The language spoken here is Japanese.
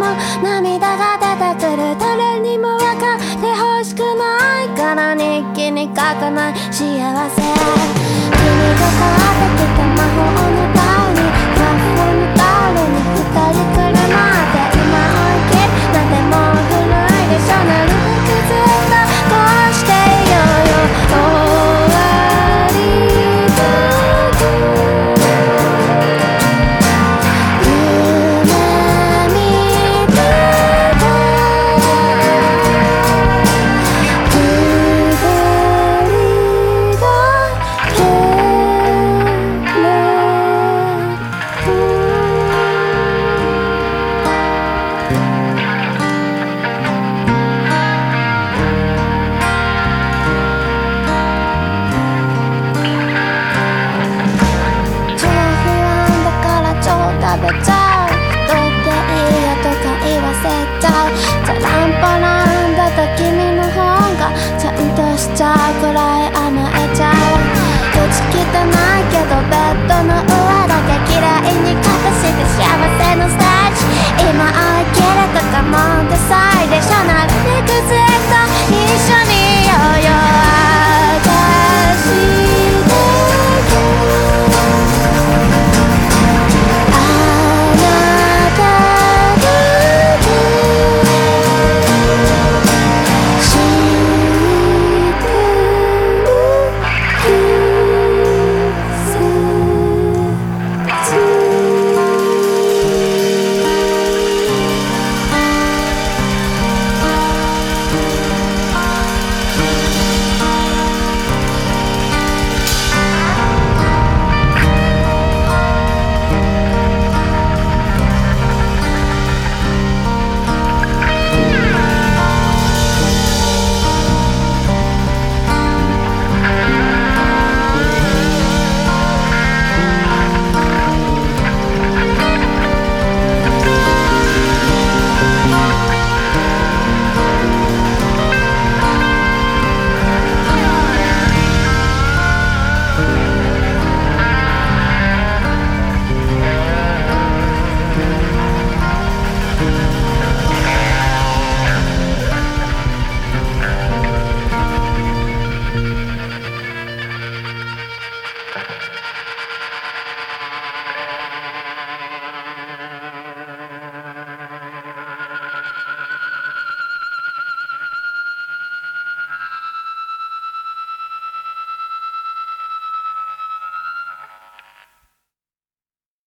涙が出てくる。誰にも分かってほしくないから日記に書かない幸せ。君が変わってきた魔法のタオル、魔法のタオルに二人来るなんて、今を生きるなんてもう古いでしょ。なるべくずっとこうしていようよ。終わりだと夢見てたくだりだけ超不安だから超食べちゃう。太っていいよとか言わせちゃう。チャランポランだと君の方がちゃんとしちゃうくらい甘えちゃう。うち汚いけどベッドの上だけ嫌いに隠して幸せのステージ。今を生きるとかもんでさいでしょ。なるべくずっと一緒にいようよ。